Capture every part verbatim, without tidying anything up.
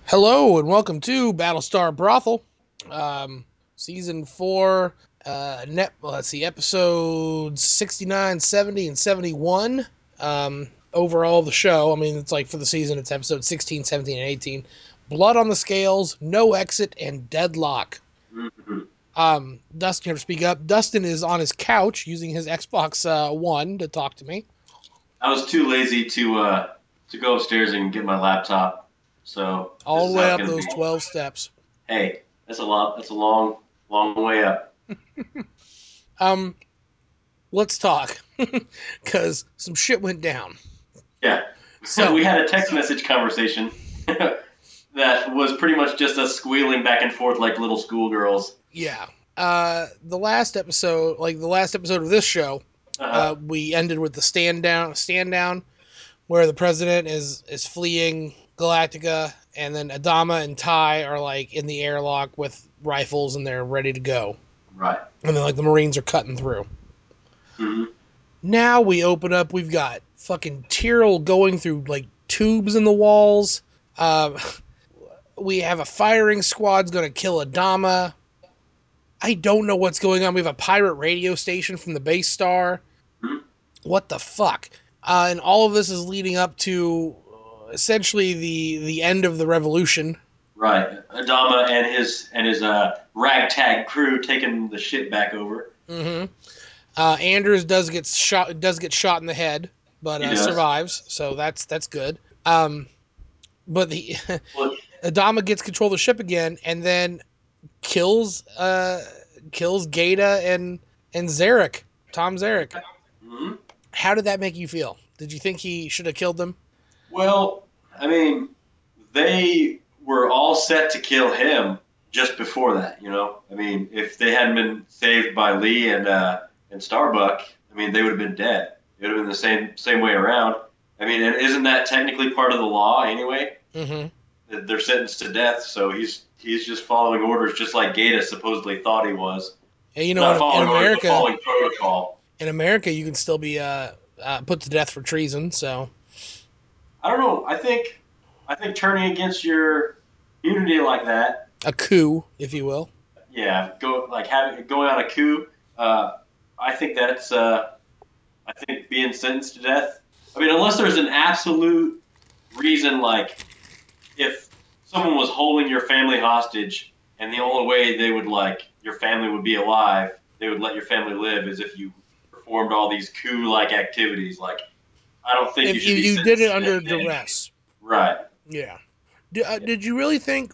Hello and welcome to Battlestar Brothel, um, season four. Uh, net. Well, let's see, episodes sixty-nine, seventy, and seventy-one. Um, overall, the show. I mean, it's like for the season, it's episode sixteen, seventeen, and eighteen. Blood on the scales, no exit, and deadlock. Mhm. Um, Dustin, you have to speak up. Dustin is on his couch using his Xbox uh, One to talk to me. I was too lazy to uh, to go upstairs and get my laptop, so this All is the how way it's up gonna be. those twelve steps. Hey, that's a lot. That's a long, long way up. Um, let's talk because some shit went down. Yeah, So we had a text message conversation that was pretty much just us squealing back and forth like little schoolgirls. yeah. Uh, the last episode, like the last episode of this show, uh, Uh-huh. we ended with the stand down, stand down, where the president is is fleeing Galactica, and then Adama and Ty are like in the airlock with rifles and they're ready to go, Right. and then like the Marines are cutting through. Mm-hmm. Now we open up. We've got fucking Tyrell going through like tubes in the walls. Uh, we have a firing squad's gonna kill Adama. I don't know what's going on. We have a pirate radio station from the base star. Mm-hmm. What the fuck? Uh, and all of this is leading up to uh, essentially the the end of the revolution. Right. Adama and his and his uh, ragtag crew taking the shit back over. Mm-hmm. Uh, Anders does get shot does get shot in the head, but He uh, does. survives, so that's that's good. Um, but the Well, Adama gets control of the ship again, and then kills uh, kills Gata and and Zarek, Tom Zarek. mhm. How did that make you feel? Did you think he should have killed them? Well, I mean, they were all set to kill him just before that. You know, I mean, if they hadn't been saved by Lee and uh, and Starbuck, I mean, they would have been dead. It would have been the same same way around. I mean, and isn't that technically part of the law anyway? Mm-hmm. They're sentenced to death, so he's he's just following orders, just like Gata supposedly thought he was. And you know, Not in, in following orders, but America, following protocol. in America, you can still be uh, uh, put to death for treason. So I don't know. I think I think turning against your community like that, a coup, if you will. yeah, go like having going on a coup. Uh, I think that's uh, I think being sentenced to death. I mean, unless there's an absolute reason, like if someone was holding your family hostage, and the only way they would like your family would be alive, they would let your family live, is if you performed all these coup-like activities. Like, I don't think you If should you, be you did sentenced it to death under then. duress, Right. yeah. Did, uh, Yeah. did you really think?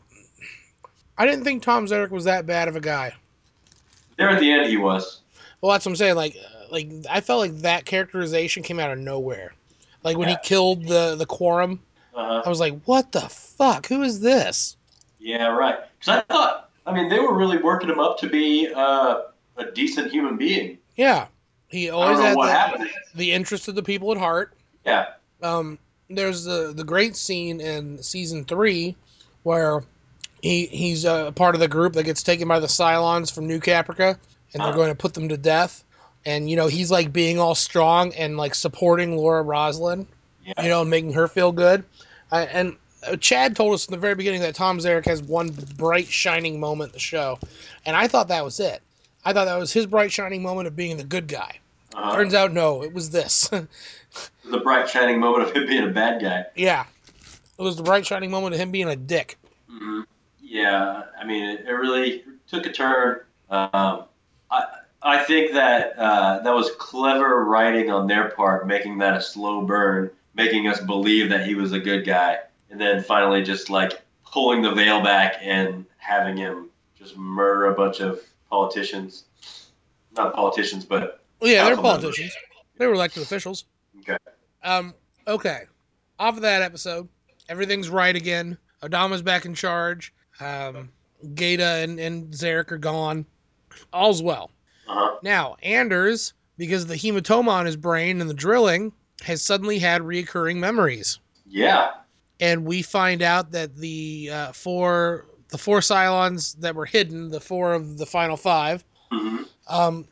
I didn't think Tom Zarek was that bad of a guy. There at the end, he was. Well, that's what I'm saying. Like, uh, like I felt like that characterization came out of nowhere. Like when he Yeah. killed the the quorum, I Uh-huh. was like, "What the fuck? Who is this?" Yeah, right. Because I thought, I mean, they were really working him up to be uh, a decent human being. Yeah, he I don't always know had what the happened. the interest of the people at heart. Yeah. Um, there's the the great scene in season three where he he's a part of the group that gets taken by the Cylons from New Caprica, and they're Huh. going to put them to death. And you know he's like being all strong and like supporting Laura Roslin, you Yeah. know, and making her feel good. I, and uh, Chad told us in the very beginning that Tom Zarek has one bright shining moment in the show, and I thought that was it. I thought that was his bright shining moment of being the good guy. Uh-huh. Turns out, no, it was this. The bright shining moment of him being a bad guy. Yeah, it was the bright shining moment of him being a dick. Hmm. Yeah, I mean, it, it really took a turn. Um, I I think that uh, that was clever writing on their part, making that a slow burn, making us believe that he was a good guy, and then finally just like pulling the veil back and having him just murder a bunch of politicians, not politicians, but Well, yeah, they're council members. politicians. They were elected officials. Okay. Um, okay. Off of that episode, everything's right again. Adama's back in charge. Um, Gata and, and Zarek are gone. All's well. Uh huh. Now, Anders, because of the hematoma on his brain and the drilling, has suddenly had reoccurring memories. Yeah. And we find out that the uh, four the four Cylons that were hidden, the four of the final five, Hmm. um,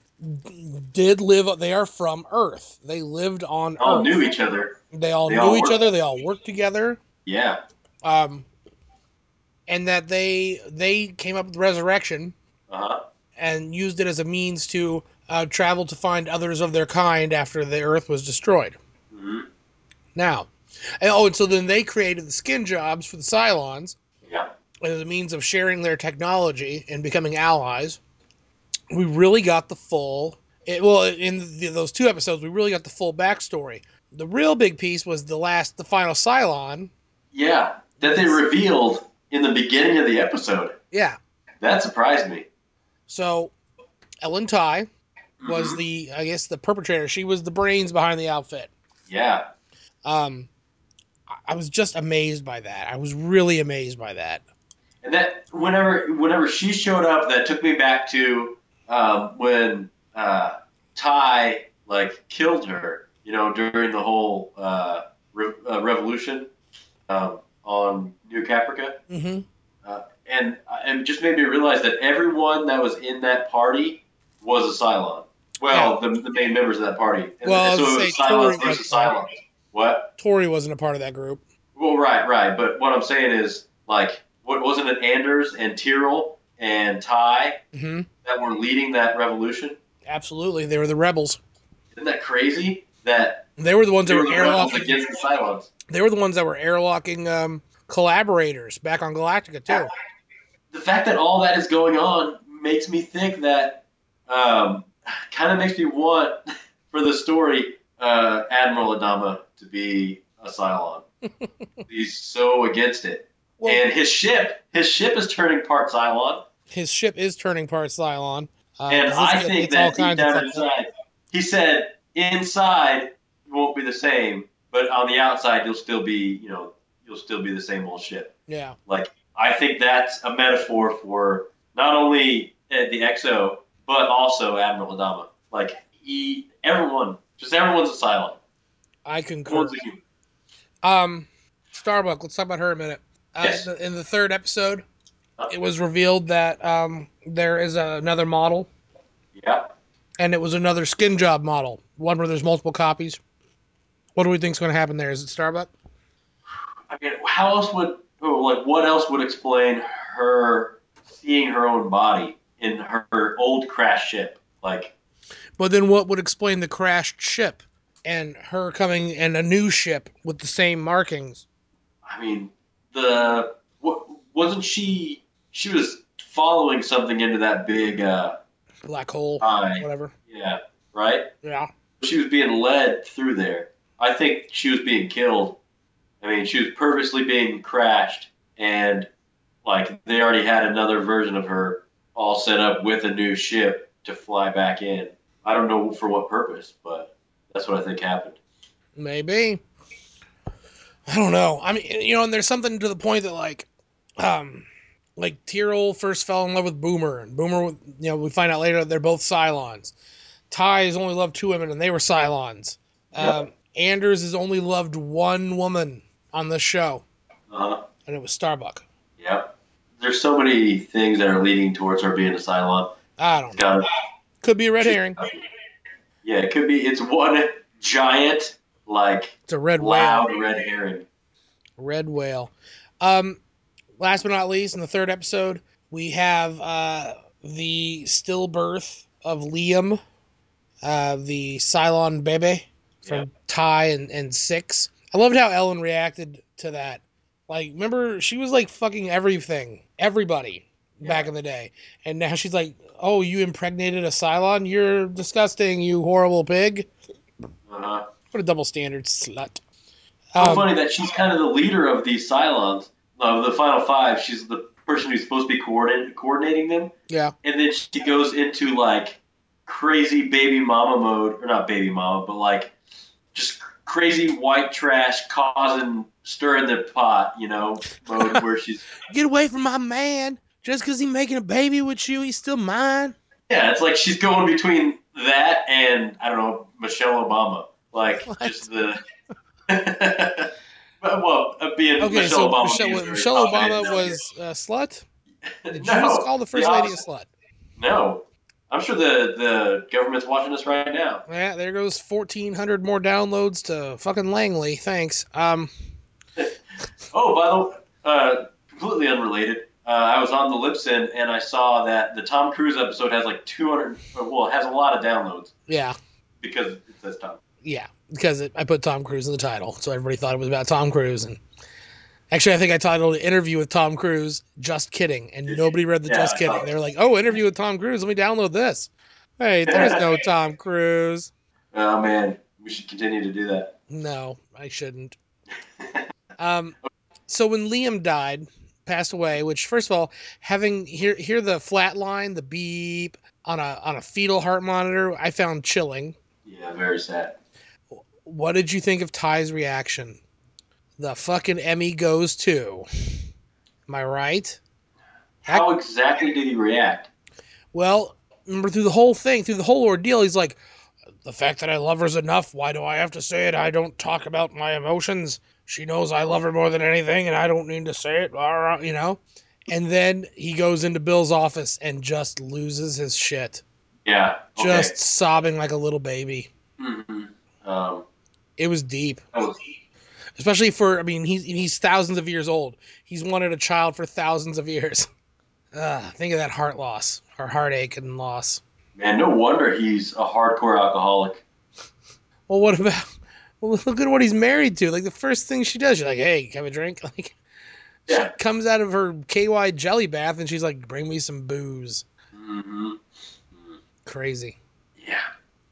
did live. They are from Earth. They lived on All knew Earth. each other. They all They knew all each worked. other. They all worked together. Yeah. Um, and that they they came up with resurrection Uh-huh. and used it as a means to uh, travel to find others of their kind after the Earth was destroyed. Mm-hmm. Now, and, oh, and so then they created the skin jobs for the Cylons Yeah. as a means of sharing their technology and becoming allies. We really got the full. It, well, in the, those two episodes, we really got the full backstory. The real big piece was the last, the final Cylon. Yeah. That they Was revealed in the beginning of the episode. yeah. That surprised me. So Ellen Ty was Mm-hmm. the, I guess, the perpetrator. She was the brains behind the outfit. Yeah. Um, I was just amazed by that. I was really amazed by that. And that whenever whenever she showed up, that took me back to um, when uh, Ty like killed her. You know, during the whole uh, re- uh, revolution um, on New Caprica, Mm-hmm. uh, and and just made me realize that everyone that was in that party was a Cylon. Yeah. Well, the, the main members of that party, and, Well, and I was so to it say was Tori Cylons wasn't versus there. Cylons. What? Tori wasn't a part of that group. Well, right, right. But what I'm saying is, like, what wasn't it Anders and Tyrrell and Ty Mm-hmm. that were leading that revolution? Absolutely, they were the rebels. Isn't that crazy that They were the ones that they were were the rebels airlocking. against the Cylons? They were the ones that were airlocking um, collaborators back on Galactica Yeah. too. The fact that all that is going on makes me think that um, kind of makes me want for the story uh, Admiral Adama to be a Cylon. He's so against it, Well, and his ship, his ship is turning part Cylon. his ship is turning part Cylon And because uh, I it's think it's all that deep kinds of down fucked up. inside, he said inside it won't be the same, but on the outside you'll still be, you know, you'll still be the same old ship. Yeah, Like I think that's a metaphor for not only uh, the X O but also Admiral Adama. Like he, everyone, just everyone's a silent. I Everyone's concur. a human. Um, Starbuck. Let's talk about her a minute. Uh, in, Yes. the, in the third episode, Uh, it was revealed that um, there is a, another model, yeah. and it was another skin job model, one where there's multiple copies. What do we think's going to happen there? Is it Starbuck? I mean, how else would, oh, like, what else would explain her seeing her own body in her old crash ship? Like, But then what would explain the crashed ship and her coming in a new ship with the same markings? I mean, the what wasn't she? She was following something into that big uh, Black hole, eye. whatever. Yeah, right. Yeah. She was being led through there. I think she was being killed. I mean, she was purposely being crashed, and like they already had another version of her all set up with a new ship to fly back in. I don't know for what purpose, but that's what I think happened. Maybe. I don't know. I mean, you know, and there's something to the point that like, um, like Tyrell first fell in love with Boomer, and Boomer, you know, we find out later that they're both Cylons. Ty has only loved two women, and they were Cylons. Um, Yep. Anders has only loved one woman on the show, Uh-huh. and it was Starbuck. Yep. There's so many things that are leading towards her being a Cylon. I It's don't know. got Could be a red she's herring. yeah, it could be. It's one giant, like It's a red whale. loud red herring. Red whale. Um, last but not least, in the third episode, we have uh, the stillbirth of Liam, uh, the Cylon Bebe Yeah. from Ty and, and Six. I loved how Ellen reacted to that. Like, remember, she was like fucking everything, everybody back Yeah. in the day. And now she's like, oh, you impregnated a Cylon? You're disgusting, you horrible pig. Uh huh. What a double standard slut. So Um, funny that she's kind of the leader of these Cylons of the Final Five. She's the person who's supposed to be coordinating coordinating them, yeah. and then she goes into like crazy baby mama mode, or not baby mama, but like just crazy white trash causing stirring the pot, you know, mode where she's Get away from my man. Just because he's making a baby with you, he's still mine. yeah, it's like she's going between that and I don't know Michelle Obama, like What? just the well, uh, being Okay, Michelle so Obama being Michelle, very Michelle confident Obama in that was a slut? idea. Did you just No, call the the first lady a opposite. slut? No, I'm sure the the government's watching us right now. Yeah, there goes fourteen hundred more downloads to fucking Langley. Thanks. Um, Oh, by the way, uh, completely unrelated. Uh, I was on the Libsyn and I saw that the Tom Cruise episode has like two hundred. Well, it has a lot of downloads Yeah, because it says Tom. yeah, because it, I put Tom Cruise in the title, so everybody thought it was about Tom Cruise. And actually, I think I titled it "Interview with Tom Cruise." Just kidding, and nobody read the Yeah, "Just I saw kidding." They were like, "Oh, interview with Tom Cruise. Let me download this." Hey, there's it. no Tom Cruise. Oh man, we should continue to do that. No, I shouldn't. Um, so when Liam died, passed away, which first of all, having hear hear the flat line, the beep on a on a fetal heart monitor, I found chilling. Yeah, very sad. What did you think of Ty's reaction? The fucking Emmy goes to. Am I right? That How exactly did he react? well, remember through the whole thing, through the whole ordeal, he's like, the fact that I love her's enough. Why do I have to say it? I don't talk about my emotions. She knows I love her more than anything, and I don't need to say it. You know. And then he goes into Bill's office and just loses his shit, Yeah. Okay. just sobbing like a little baby. Mm-hmm. Um, It was deep, that was, especially for I mean he's he's thousands of years old. He's wanted a child for thousands of years. Uh, think of that heart loss, or heartache and loss. man, no wonder he's a hardcore alcoholic. Well, what about? Well, look at what he's married to. Like the first thing she does, she's like, "Hey, have a drink." Like she Yeah. comes out of her K Y jelly bath and she's like, "Bring me some booze." Mm-hmm. Crazy. Yeah.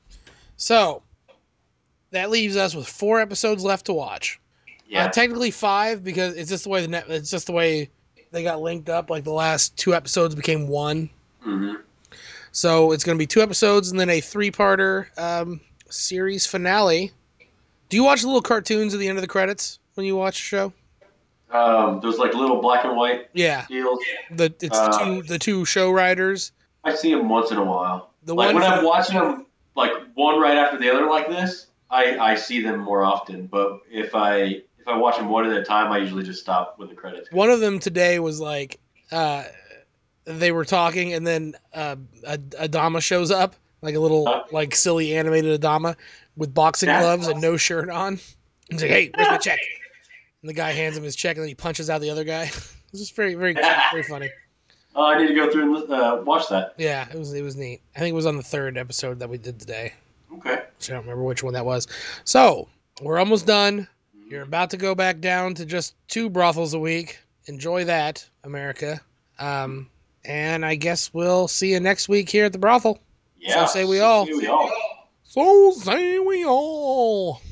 So that leaves us with four episodes left to watch. Uh, Yeah. technically five because it's just the way the net. It's just the way they got linked up. Like the last two episodes became one. Mm-hmm. So it's going to be two episodes and then a three-parter um, series finale. Do you watch the little cartoons at the end of the credits when you watch a show? Um, those like little black and white Yeah, deals. the it's the Uh, two the two show writers. I see them once in a while. The Like one when I'm from watching them, like one right after the other, like this, I I see them more often. But if I if I watch them one at a time, I usually just stop when the credits go. one of them today was like uh, they were talking and then uh, Adama shows up like a little Huh? like silly animated Adama with boxing Yeah. gloves and no shirt on. He's like, "Hey, where's my check?" And the guy hands him his check and then he punches out the other guy. It's just very very cute, very funny. Oh, I need to go through and uh, watch that. Yeah, it was it was neat. I think it was on the third episode that we did today. Okay. So I don't remember which one that was. So we're almost done. You're Mhm. about to go back down to just two brothels a week. Enjoy that, America. Um, and I guess we'll see you next week here at the brothel. So Yeah. say we So all. say we all. So say we all.